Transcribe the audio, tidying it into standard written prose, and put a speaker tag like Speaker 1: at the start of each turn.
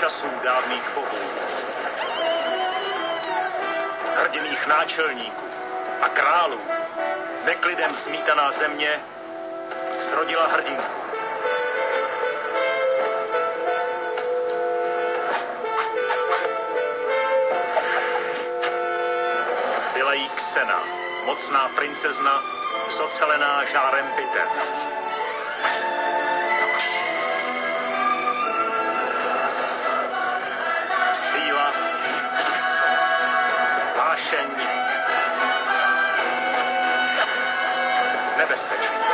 Speaker 1: časů dávných bohů. Hrdiných náčelníků a králů, neklidem zmítaná země, zrodila hrdinku. Byla jí Xena, mocná princezna, zocelená žárem bitev. Síla, vášeň, nebezpečí.